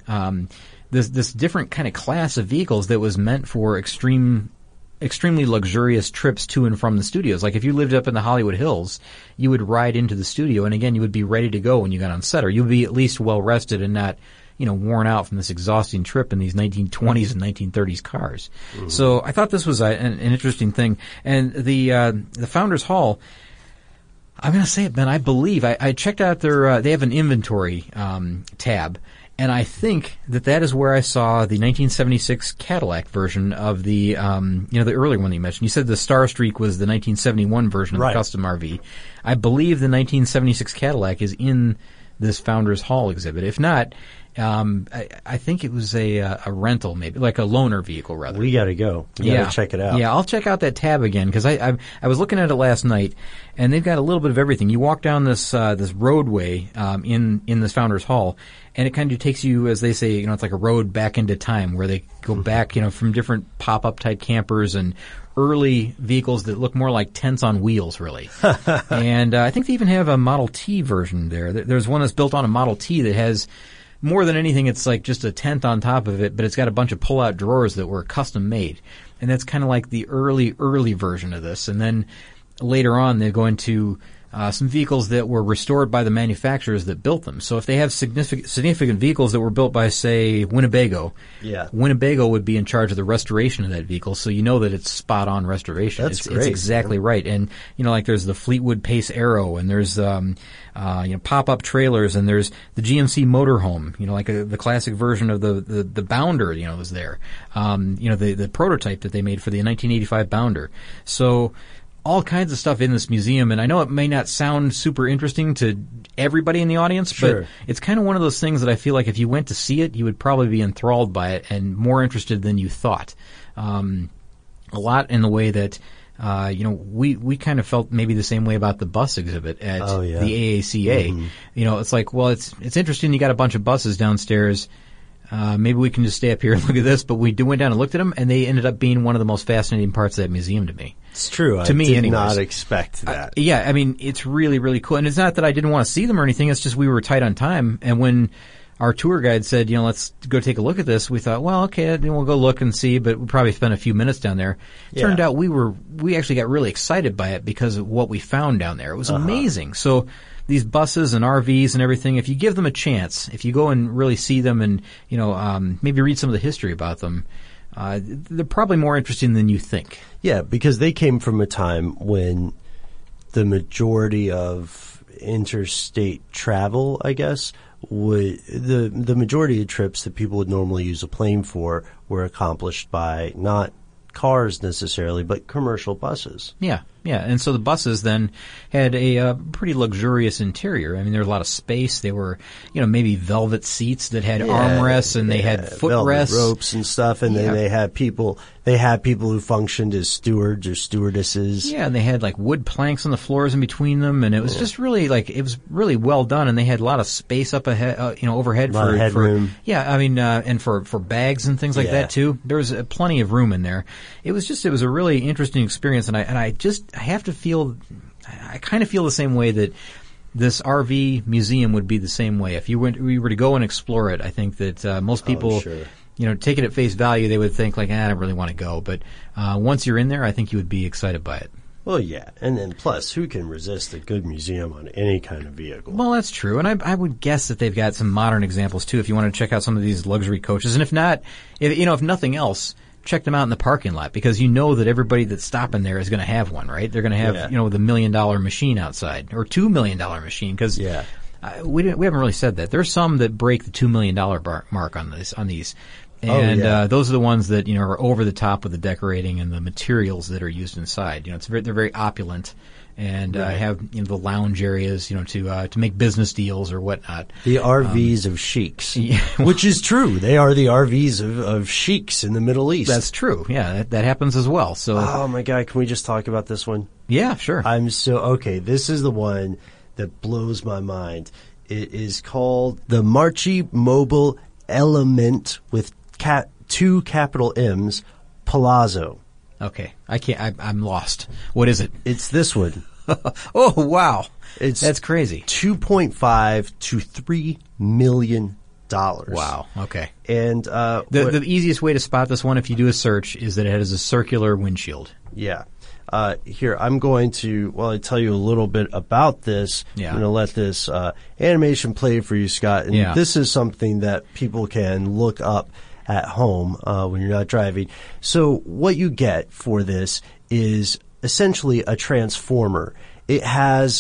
this different kind of class of vehicles that was meant for extremely luxurious trips to and from the studios. Like if you lived up in the Hollywood Hills, you would ride into the studio, and again, you would be ready to go when you got on set, or you would be at least well rested and not, worn out from this exhausting trip in these 1920s and 1930s cars. So I thought this was an interesting thing. And the Founders Hall, I'm going to say it, Ben, I believe, I checked out their, they have an inventory tab, and I think that is where I saw the 1976 Cadillac version of the, the earlier one that you mentioned. You said the Starstreak was the 1971 version of the custom RV. I believe the 1976 Cadillac is in this Founders Hall exhibit. If not, I think it was a rental, maybe like a loaner vehicle, rather. We got to go. We got to check it out. Yeah, I'll check out that tab again because I was looking at it last night, and they've got a little bit of everything. You walk down this roadway in this Founders Hall, and it kind of takes you, as they say, it's like a road back into time where they go back, from different pop-up type campers and early vehicles that look more like tents on wheels, really. And I think they even have a Model T version there. There's one that's built on a Model T that has, more than anything, it's like just a tent on top of it, but it's got a bunch of pull-out drawers that were custom made. And that's kind of like the early version of this. And then later on, they go into some vehicles that were restored by the manufacturers that built them. So if they have significant vehicles that were built by, say, Winnebago, Winnebago would be in charge of the restoration of that vehicle, so you know that it's spot-on restoration. That's great. It's exactly right. And, like there's the Fleetwood Pace Arrow, and there's pop-up trailers, and there's the GMC motorhome, like the classic version of the Bounder, was there. The prototype that they made for the 1985 Bounder. So all kinds of stuff in this museum, and I know it may not sound super interesting to everybody in the audience, but it's kind of one of those things that I feel like if you went to see it, you would probably be enthralled by it and more interested than you thought. A lot in the way that we kind of felt maybe the same way about the bus exhibit at the AACA. It's like, well, it's interesting. You got a bunch of buses downstairs. Maybe we can just stay up here and look at this, but we went down and looked at them, and they ended up being one of the most fascinating parts of that museum to me. It's true. To me, did anyways. Not expect that. It's really, really cool. And it's not that I didn't want to see them or anything. It's just we were tight on time. And when our tour guide said, let's go take a look at this, we thought, well, okay, we'll go look and see, but we probably spent a few minutes down there. Turned out we actually got really excited by it because of what we found down there. It was amazing. So these buses and RVs and everything, if you give them a chance, if you go and really see them and, maybe read some of the history about them, they're probably more interesting than you think. Yeah, because they came from a time when the majority of interstate travel, I guess, the majority of trips that people would normally use a plane for were accomplished by not cars necessarily, but commercial buses. Yeah. And so the buses then had a pretty luxurious interior. I mean, there was a lot of space. They were, maybe velvet seats that had armrests, and they had footrests, ropes and stuff. And then they had people who functioned as stewards or stewardesses. Yeah, and they had like wood planks on the floors in between them, and it was just really it was really well done. And they had a lot of space up ahead, overhead a lot of headroom. And for bags and things like that too. There was plenty of room in there. It was a really interesting experience, and I kind of feel the same way that this RV museum would be the same way. If we were to go and explore it, I think that most people, take it at face value, they would think like, I don't really want to go. But once you're in there, I think you would be excited by it. Well, yeah. And then plus, who can resist a good museum on any kind of vehicle? Well, that's true. And I would guess that they've got some modern examples too if you want to check out some of these luxury coaches. And if not, if nothing else, check them out in the parking lot, because that everybody that's stopping there is going to have one, right? They're going to have, the $1 million machine outside, or $2 million machine, because we haven't really said that. There's some that break the $2 million mark on these. And those are the ones that, are over the top with the decorating and the materials that are used inside. They're very opulent. And have the lounge areas, to make business deals or whatnot. The RVs of sheiks, which is true. They are the RVs of sheiks in the Middle East. That's true. Yeah, that happens as well. So, oh my God, can we just talk about this one? Yeah, sure. This is the one that blows my mind. It is called the Marchi Mobile Element with two capital M's, Palazzo. Okay, I'm lost. What is it? It's this one. Oh, wow. That's crazy. $2.5 to $3 million. Wow. Okay. And the easiest way to spot this one, if you do a search, is that it has a circular windshield. Yeah. Here, I'm going to, while I tell you a little bit about this, I'm going to let this animation play for you, Scott. And this is something that people can look up at home when you're not driving. So what you get for this is essentially a transformer. It has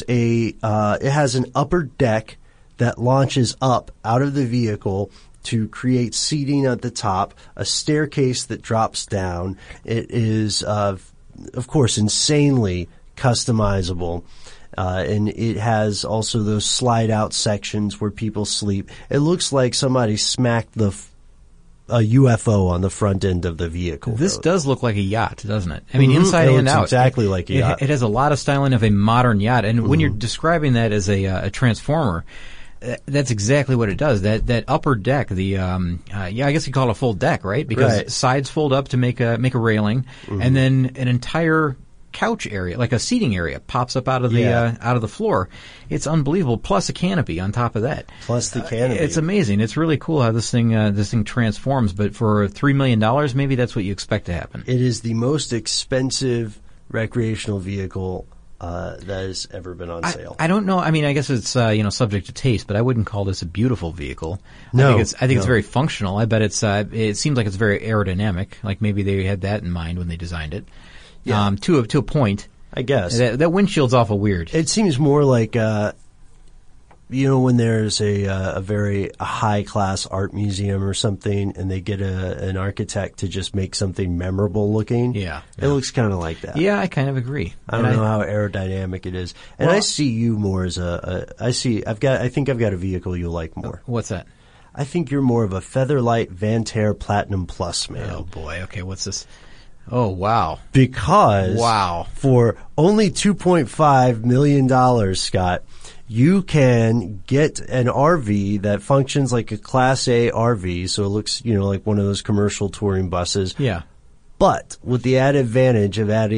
an upper deck that launches up out of the vehicle to create seating at the top, a staircase that drops down. It is, of course, insanely customizable. And it has also those slide out sections where people sleep. It looks like somebody smacked a UFO on the front end of the vehicle. This does look like a yacht, doesn't it? I mean, inside and out. Exactly like a yacht. It has a lot of styling of a modern yacht. And when you're describing that as a transformer, that's exactly what it does. That upper deck, I guess you call it a full deck, right? Because sides fold up to make a railing, and then an entire couch area, like a seating area, pops up out of the floor. It's unbelievable. Plus a canopy on top of that. Plus the canopy. It's amazing. It's really cool how this thing transforms. But for $3 million, maybe that's what you expect to happen. It is the most expensive recreational vehicle that has ever been on sale. I don't know. I mean, I guess it's subject to taste, but I wouldn't call this a beautiful vehicle. No, I think it's very functional. I bet it seems like it's very aerodynamic. Like maybe they had that in mind when they designed it. Yeah. To a point, I guess. That windshield's awful weird. It seems more like, when there's a very high-class art museum or something, and they get an architect to just make something memorable looking. Yeah. It looks kind of like that. Yeah, I kind of agree. I don't know how aerodynamic it is. And I see you more as I think I've got a vehicle you'll like more. What's that? I think you're more of a Featherlight Vantair Platinum Plus man. Oh boy. Okay, what's this? Oh, wow. Because for only $2.5 million, Scott, you can get an RV that functions like a Class A RV, so it looks, like one of those commercial touring buses. Yeah. But with the added advantage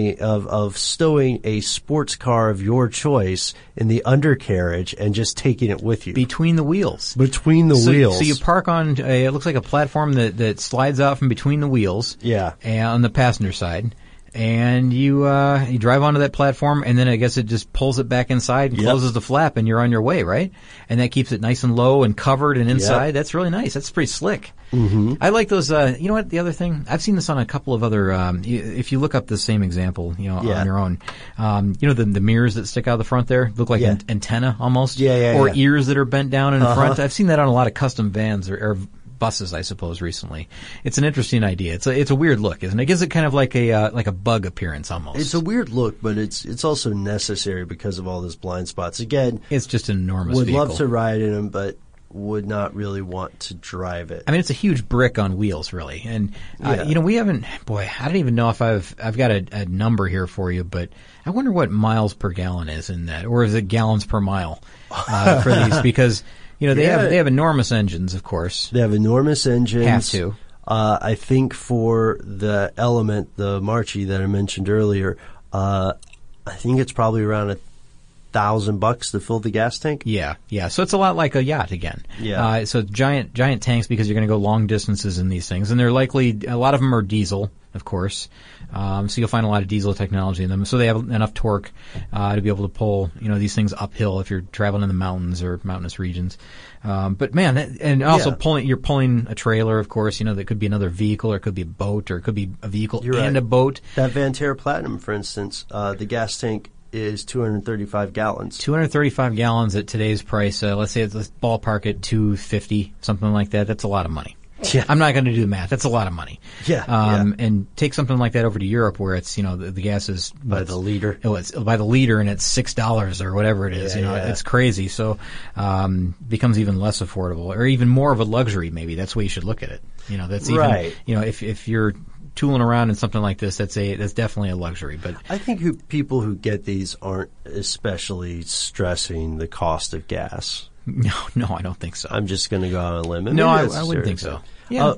of stowing a sports car of your choice in the undercarriage and just taking it with you. Between the wheels. Between the wheels. So you park on it looks like a platform that slides out from between the wheels. Yeah. And on the passenger side. And you drive onto that platform, and then I guess it just pulls it back inside and closes the flap, and you're on your way, right? And that keeps it nice and low and covered and inside. Yep. That's really nice. That's pretty slick. Mm-hmm. I like those. You know what? The other thing, I've seen this on a couple of other. If you look up the same example, on your own, the mirrors that stick out of the front there look like an antenna almost, or ears that are bent down in front. I've seen that on a lot of custom vans or buses, I suppose, recently. It's an interesting idea. It's a weird look, isn't it? It gives it kind of like a bug appearance almost. It's a weird look, but it's also necessary because of all those blind spots. Again, it's just an enormous vehicle. Would love to ride in them, but would not really want to drive it. I mean, it's a huge brick on wheels, really. And we haven't. Boy, I don't even know if I've got a number here for you, but I wonder what miles per gallon is in that, or is it gallons per mile for these? Because they have enormous engines, of course. They have enormous engines. Have to. I think for the Element, the Marchi that I mentioned earlier, I think it's probably around $1,000 to fill the gas tank. Yeah. So it's a lot like a yacht again. Yeah. So giant tanks because you're going to go long distances in these things, and they're likely a lot of them are diesel, of course. So you'll find a lot of diesel technology in them. So they have enough torque to be able to pull these things uphill if you're traveling in the mountains or mountainous regions. But man, and also you're pulling a trailer, of course. That could be another vehicle, or it could be a boat, or it could be a vehicle a boat. That Vantair Platinum, for instance, the gas tank is 235 gallons. 235 gallons at today's price. Let's say it's ballpark at $250, something like that. That's a lot of money. Yeah. I'm not going to do the math. That's a lot of money. Yeah. And take something like that over to Europe where it's, the gas is by the liter. It's by the liter, and it's $6 or whatever it is. It's crazy. So, becomes even less affordable, or even more of a luxury. Maybe that's the way you should look at it. That's even, right. If you're tooling around in something like this, that's definitely a luxury. But I think people who get these aren't especially stressing the cost of gas. No, I don't think so. I'm just going to go out on a limb. No, I wouldn't think so. Yeah.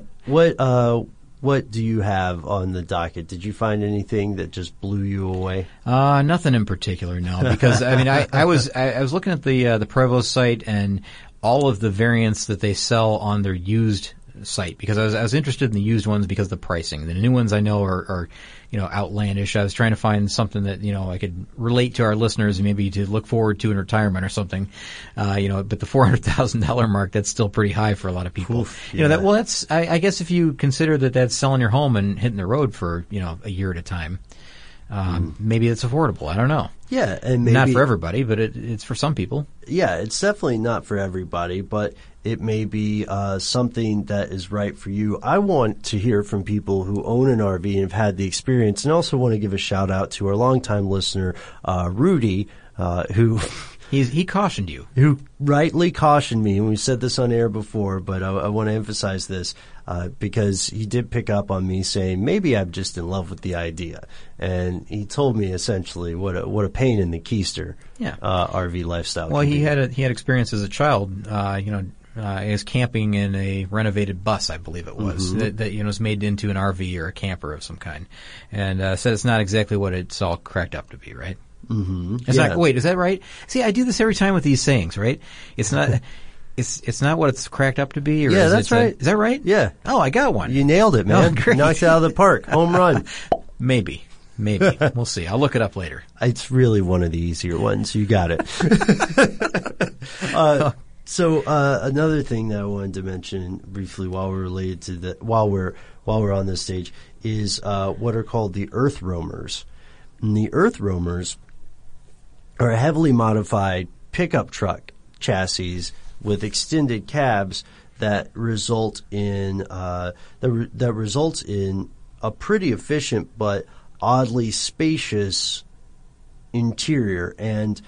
What do you have on the docket? Did you find anything that just blew you away? Nothing in particular, no. Because I mean, I was looking at the Prevost site, and all of the variants that they sell on their used site because I was interested in the used ones because of the pricing. The new ones I know are outlandish. I was trying to find something that I could relate to our listeners and maybe to look forward to in retirement or something. But the $400,000 mark, that's still pretty high for a lot of people. Oof, yeah. That's I guess if you consider that that's selling your home and hitting the road for a year at a time. Maybe it's affordable. I don't know. Yeah, and maybe not for everybody, but it's for some people. Yeah, it's definitely not for everybody, but it may be something that is right for you. I want to hear from people who own an RV and have had the experience, and also want to give a shout out to our longtime listener, Rudy, who he cautioned you, who rightly cautioned me, and we said this on air before, but I want to emphasize this. Because he did pick up on me saying maybe I'm just in love with the idea, and he told me essentially what a pain in the keister RV lifestyle. Well, he had experience as a child. He was camping in a renovated bus, I believe it was, that was made into an RV or a camper of some kind, and said it's not exactly what it's all cracked up to be, right? Mm-hmm. Wait, is that right? See, I do this every time with these sayings, right? It's not. It's not what it's cracked up to be? Or that's right. Is that right? Yeah. Oh, I got one. You nailed it, man. Oh, great. Knocked it out of the park. Home run. Maybe. We'll see. I'll look it up later. It's really one of the easier ones. You got it. So another thing that I wanted to mention briefly while we're related to while we're on this stage is what are called the Earth Roamers. And the Earth Roamers are a heavily modified pickup truck chassis with extended cabs that result in a pretty efficient but oddly spacious interior, and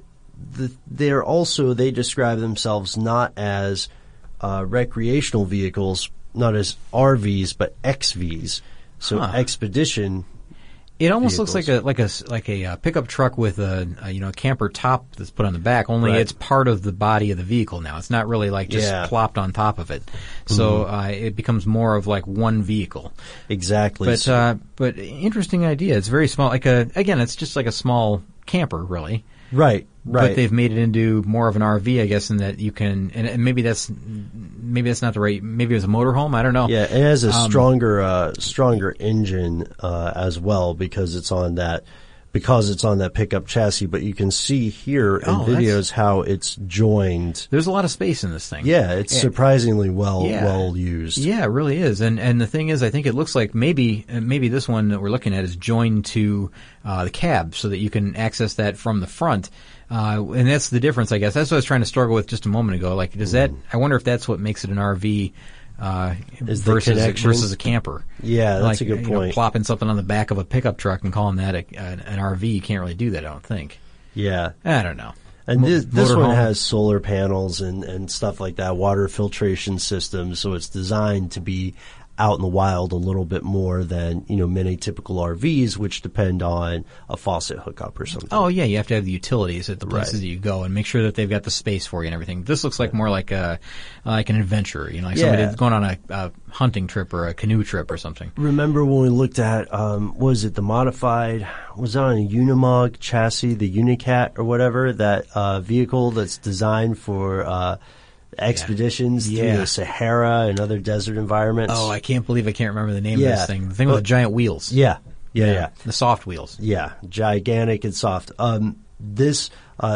they describe themselves not as recreational vehicles, not as RVs, but XVs, so expedition. It almost vehicles. looks like a pickup truck with a camper top that's put on the back. Only Right. it's part of the body of the vehicle now. It's not really like just plopped on top of it. So it becomes more of like one vehicle. Exactly. But interesting idea. It's very small. It's just like a small camper, really. Right. But they've made it into more of an RV, I guess, in that you can, and maybe that's not the right, maybe it was a motorhome, I don't know. Yeah, it has a stronger engine, as well because it's on that pickup chassis, but you can see here in videos how it's joined. There's a lot of space in this thing. Yeah, it's surprisingly well used. Yeah, it really is. And the thing is, I think it looks like maybe this one that we're looking at is joined to the cab so that you can access that from the front. And that's the difference, I guess. That's what I was trying to struggle with just a moment ago. Like, I wonder if that's what makes it an RV versus a camper. Yeah, that's a good point. Plopping something on the back of a pickup truck and calling that an RV, you can't really do that, I don't think. Yeah. I don't know. And this one has solar panels and stuff like that, water filtration systems, so it's designed to be out in the wild a little bit more than, many typical RVs, which depend on a faucet hookup or something. Oh, yeah, you have to have the utilities at the places that you go and make sure that they've got the space for you and everything. This looks like more like an adventure, like somebody that's going on a hunting trip or a canoe trip or something. Remember when we looked at, was it on a Unimog chassis, the Unicat or whatever, that vehicle that's designed for expeditions through the Sahara and other desert environments. Oh, I can't believe I can't remember the name of this thing. The thing with the giant wheels. Yeah. The soft wheels. Yeah, gigantic and soft. This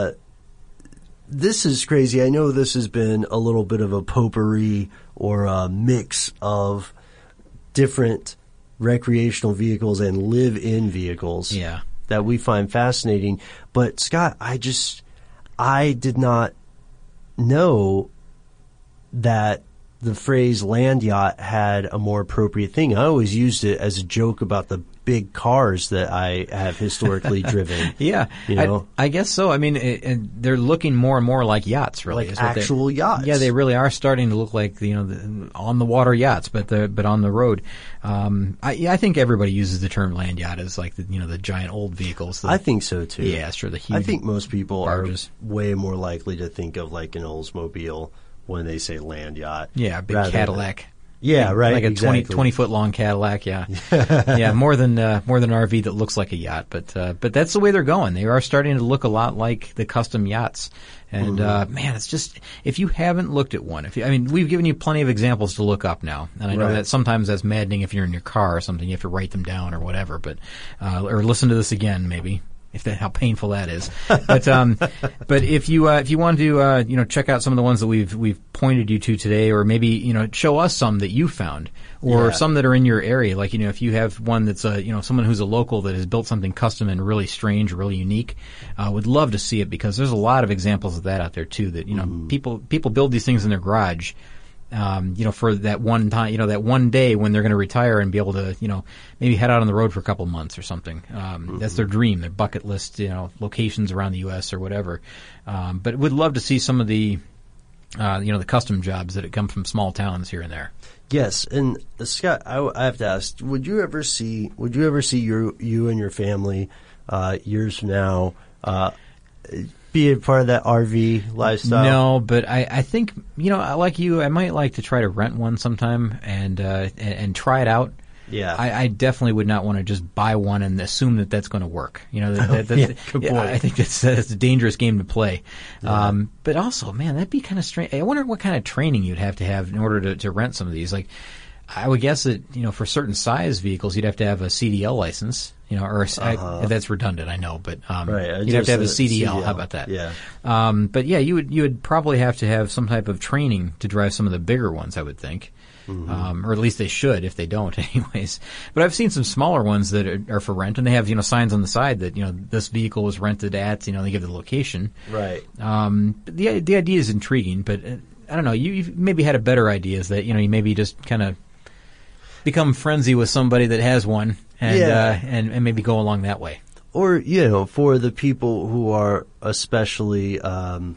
is crazy. I know this has been a little bit of a potpourri or a mix of different recreational vehicles and live-in vehicles that we find fascinating. But Scott, I did not know that the phrase land yacht had a more appropriate thing. I always used it as a joke about the big cars that I have historically driven. Yeah, I guess so. I mean, they're looking more and more like yachts, really. Like actual yachts. Yeah, they really are starting to look like on the water yachts, but on the road. I think everybody uses the term land yacht as like the giant old vehicles. I think so too. Yeah, sure. The huge. I think most people barges are way more likely to think of like an Oldsmobile when they say land yacht. Yeah, big Cadillac. Yeah, right. Like a exactly. 20 foot long Cadillac. Yeah, yeah, more than an RV that looks like a yacht. But that's the way they're going. They are starting to look a lot like the custom yachts. And man, it's just, if you haven't looked at one, we've given you plenty of examples to look up now, and I know that sometimes that's maddening if you're in your car or something. You have to write them down or whatever, but or listen to this again maybe. How painful that is. But if you want to check out some of the ones that we've pointed you to today, or maybe show us some that you found, or some that are in your area. Like if you have one that's someone who's a local that has built something custom and really strange, or really unique, would love to see it, because there's a lot of examples of that out there too. That people build these things in their garage. For that one time, that one day when they're going to retire and be able to, maybe head out on the road for a couple months or something. That's their dream, their bucket list, locations around the U.S. or whatever. But would love to see some of the, the custom jobs that come from small towns here and there. Yes, and Scott, I have to ask: Would you ever see you and your family years from now? Be a part of that RV lifestyle? No, but I think, like you, I might like to try to rent one sometime and try it out. Yeah. I definitely would not want to just buy one and assume that that's going to work. Good point. I think that's a dangerous game to play. Yeah. But also, man, that'd be kind of strange. I wonder what kind of training you'd have to have in order to rent some of these. Like, I would guess that, for certain size vehicles, you'd have to have a CDL license, that's redundant, I know, but, you'd have to have a CDL. How about that? Yeah. But yeah, you would probably have to have some type of training to drive some of the bigger ones, I would think. Mm-hmm. Or at least they should, if they don't anyways. But I've seen some smaller ones that are for rent, and they have, signs on the side that, this vehicle was rented at, they give the location. Right. But the idea is intriguing, but I don't know, you've maybe had a better idea, is that, you maybe just kind of become friendly with somebody that has one, and maybe go along that way. Or, for the people who are especially into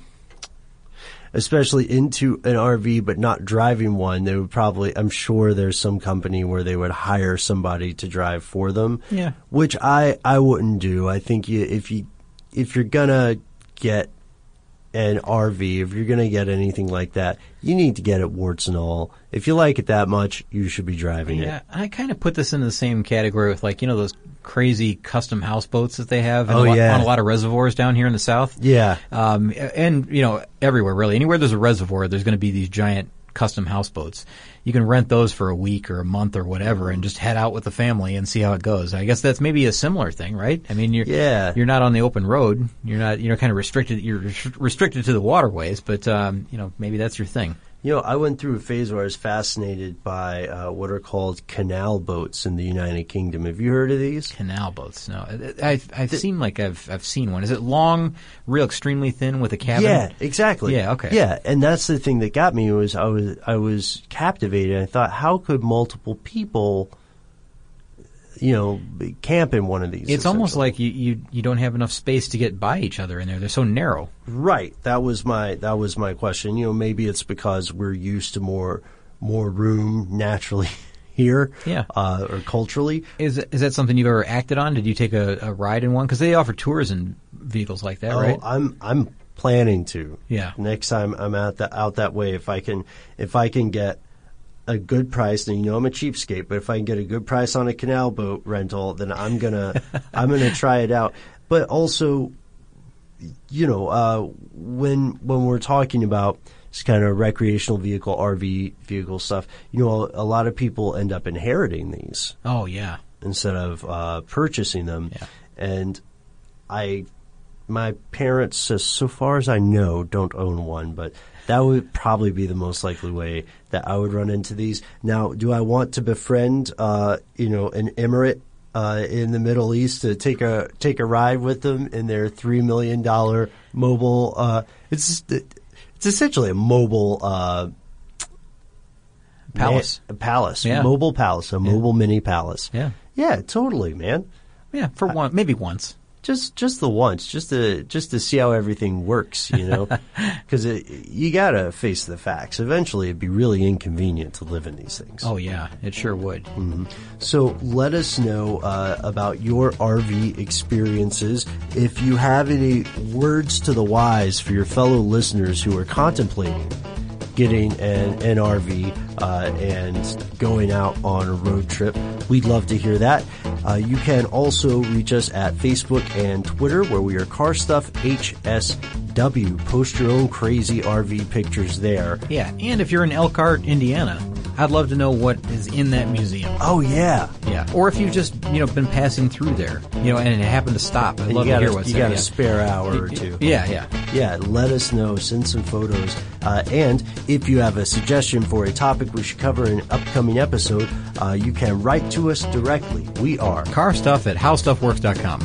an RV but not driving one, they would probably, I'm sure there's some company where they would hire somebody to drive for them. Yeah. Which I wouldn't do. I think if you're gonna get an RV, if you're gonna get anything like that, you need to get it warts and all. If you like it that much, you should be driving it. Yeah, I kind of put this into the same category with, like, those crazy custom houseboats that they have on a lot of reservoirs down here in the South. Yeah. And, everywhere, really. Anywhere there's a reservoir, there's going to be these giant custom houseboats. You can rent those for a week or a month or whatever and just head out with the family and see how it goes. I guess that's maybe a similar thing, right? I mean, you're not on the open road. You're not, kind of restricted. You're restricted to the waterways, but, maybe that's your thing. I went through a phase where I was fascinated by what are called canal boats in the United Kingdom. Have you heard of these? Canal boats? No, I've seen one. Is it long, real extremely thin with a cabin? Yeah, exactly. Yeah, okay. Yeah, and that's the thing that got me was I was captivated. I thought, how could multiple people, camp in one of these? It's almost like you don't have enough space to get by each other in there. They're so narrow. Right. That was my question. Maybe it's because we're used to more room naturally here. Yeah. Or culturally. Is that something you've ever acted on? Did you take a ride in one? Because they offer tours in vehicles like that, right? I'm planning to. Yeah. Next time I'm out that way, if I can get a good price, and I'm a cheapskate, but if I can get a good price on a canal boat rental, then I'm gonna try it out. But also, when we're talking about this kind of recreational vehicle, RV vehicle stuff, a lot of people end up inheriting these. Oh yeah. Instead of purchasing them. Yeah. And my parents, so far as I know, don't own one, but that would probably be the most likely way that I would run into these. Now, do I want to befriend, an emirate in the Middle East to take a ride with them in their $3 million mobile? It's essentially a mobile palace. A palace, yeah. Mobile palace, a mobile mini palace. Yeah, yeah, totally, man. Yeah, maybe once. Just the once, just to see how everything works, because you gotta face the facts. Eventually, it'd be really inconvenient to live in these things. Oh yeah, it sure would. Mm-hmm. So let us know about your RV experiences. If you have any words to the wise for your fellow listeners who are contemplating getting an RV, and going out on a road trip. We'd love to hear that. You can also reach us at Facebook and Twitter, where we are Car Stuff HSW. Post your own crazy RV pictures there. Yeah, and if you're in Elkhart, Indiana, I'd love to know what is in that museum. Oh, yeah. Yeah. Or if you've just, been passing through there, and it happened to stop. I'd love to hear what's there. You got a spare hour or two. Yeah. Yeah, let us know. Send some photos. And if you have a suggestion for a topic we should cover in an upcoming episode, you can write to us directly. We are carstuff@howstuffworks.com.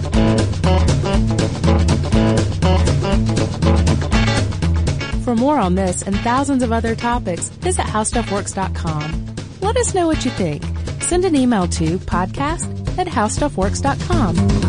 For more on this and thousands of other topics, visit howstuffworks.com. Let us know what you think. Send an email to podcast@howstuffworks.com.